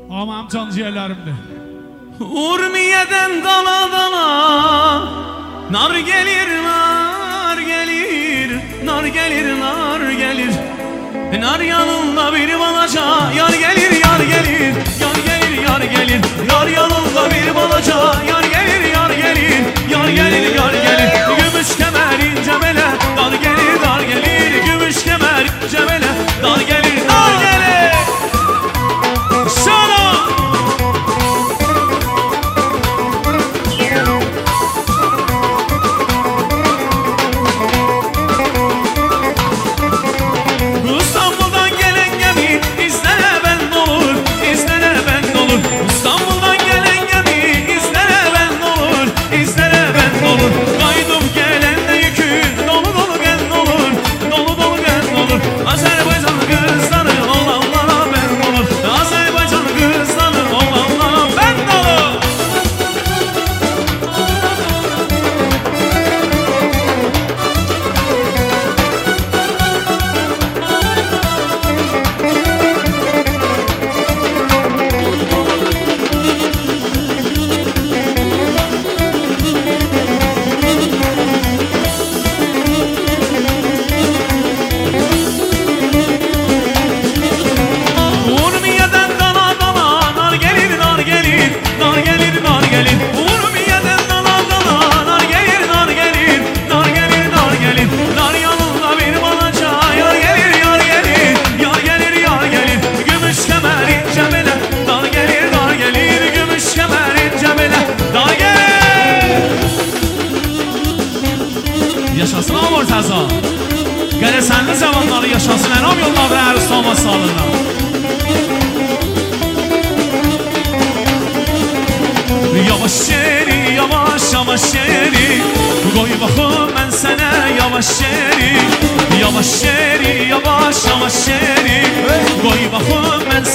Aman can ciğerlerimdir. Urmiye'den dala dala nar gelir, nar gelir, nar gelir, nar gelir. Nar yanında bir balaca yar gelir, yar gelir, yar gelir, yar gelir. Nar yanında bir balaca yar gelir, yar gelir, yar gelir, yar gelir. Gümüş kemer ince bele dar gelir, dar gelir. Gümüş kemer ince bele dar gelir, dar gelir. Sana İstanbul'dan gelen gemi izlere ben olur, izlere ben olur. İstanbul'dan gelen gemi izlere ben olur, izlere ben olur. Kaydım gelen de yükü dolu dolu ben olur, dolu dolu ben olur. Azerbaycan kızları olanlara ben olur, Azerbaycan kızları olanlara ben olur. Urmiye'den dala dala nar gelir, nar gelir, nar gelir, nar gelir. Urmiye'den dala dala nar gelir, nar gelir, nar gelir, nar gelir. Nar yanında bir balaca yar gelir, yar gelir, yar gelir, yar gelir. Gümüş kemer ince bele dar gelir, dar gelir. Gümüş kemer ince bele dar gelir. Yaşasın Amor Təza. Qəresenli zamanları yaşasın Ənam yolları Ərustan və sağlığına. Yavaş yeri, yavaş yavaş yeri. Koy baxım mən sənə yavaş yeri. Yavaş yeri, yavaş yavaş yeri. Koy baxım mən